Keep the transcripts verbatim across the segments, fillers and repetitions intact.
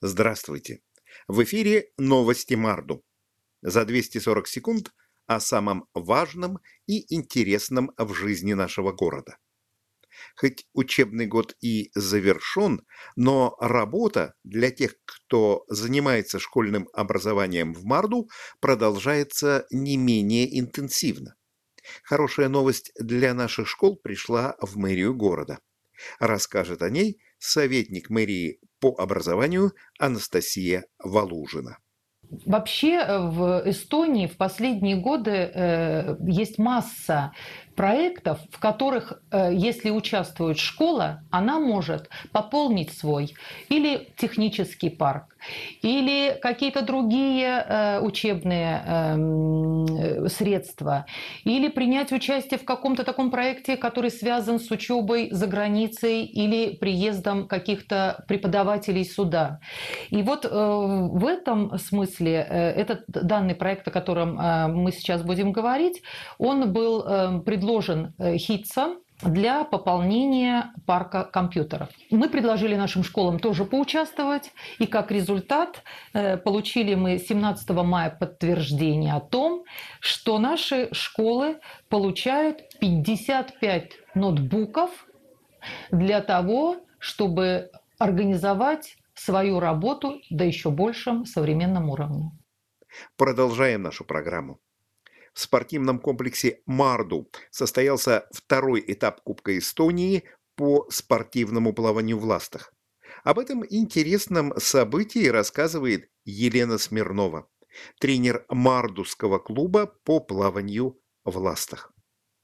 Здравствуйте! В эфире новости Марду. За двести сорок секунд о самом важном и интересном в жизни нашего города. Хоть учебный год и завершен, но работа для тех, кто занимается школьным образованием в Марду, продолжается не менее интенсивно. Хорошая новость для наших школ пришла в мэрию города. Расскажет о ней советник мэрии по образованию Анастасия Валужина. Вообще э, в Эстонии в последние годы э, есть масса проектов, в которых, э, если участвует школа, она может пополнить свой или технический парк, или какие-то другие э, учебные э, средства, или принять участие в каком-то таком проекте, который связан с учебой за границей или приездом каких-то преподавателей сюда. И вот э, в этом смысле э, этот данный проект, о котором э, мы сейчас будем говорить, он был э, предложен э, ХИТСом для пополнения парка компьютеров. Мы предложили нашим школам тоже поучаствовать, и как результат э, получили мы семнадцатого мая подтверждение о том, что наши школы получают пятьдесят пять ноутбуков для того, чтобы организовать свою работу до еще большем современном уровне. Продолжаем нашу программу. В спортивном комплексе «Марду» состоялся второй этап Кубка Эстонии по спортивному плаванию в ластах. Об этом интересном событии рассказывает Елена Смирнова, тренер мардусского клуба по плаванию в ластах.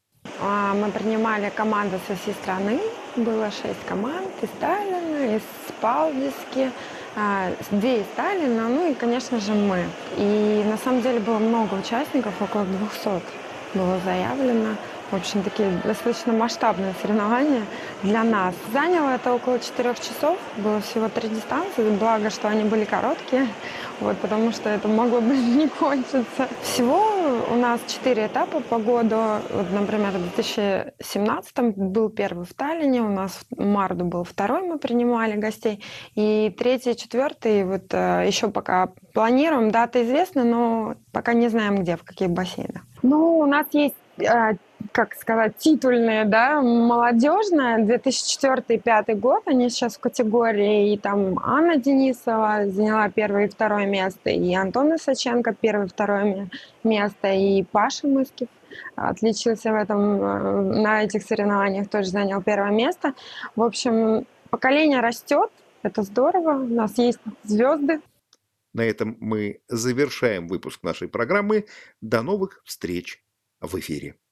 А, Мы принимали команды со всей страны. Было шесть команд из Таллина, из Палдиски, а, две из Таллина, ну и, конечно же, мы. И на самом деле было много участников, около двухсот было заявлено. В общем, такие достаточно масштабные соревнования для нас. Заняло это около четырех часов, было всего три дистанции, благо, что они были короткие, вот, потому что это могло бы не кончиться. Всего у нас четыре этапа по году. Вот, например, в две тысячи семнадцатом был первый в Таллине, у нас в Марду был второй, мы принимали гостей, и третий, четвертый, вот еще пока планируем, дата известна, но пока не знаем где, в каких бассейнах. Ну, у нас есть, как сказать, титульные, да, молодежная, две тысячи четвёртый — две тысячи пятый год, они сейчас в категории, и там Анна Денисова заняла первое и второе место, и Антон Исаченко первое и второе место, и Паша Мыскив отличился в этом, на этих соревнованиях тоже занял первое место. В общем, поколение растет, это здорово, у нас есть звезды. На этом мы завершаем выпуск нашей программы. До новых встреч в эфире.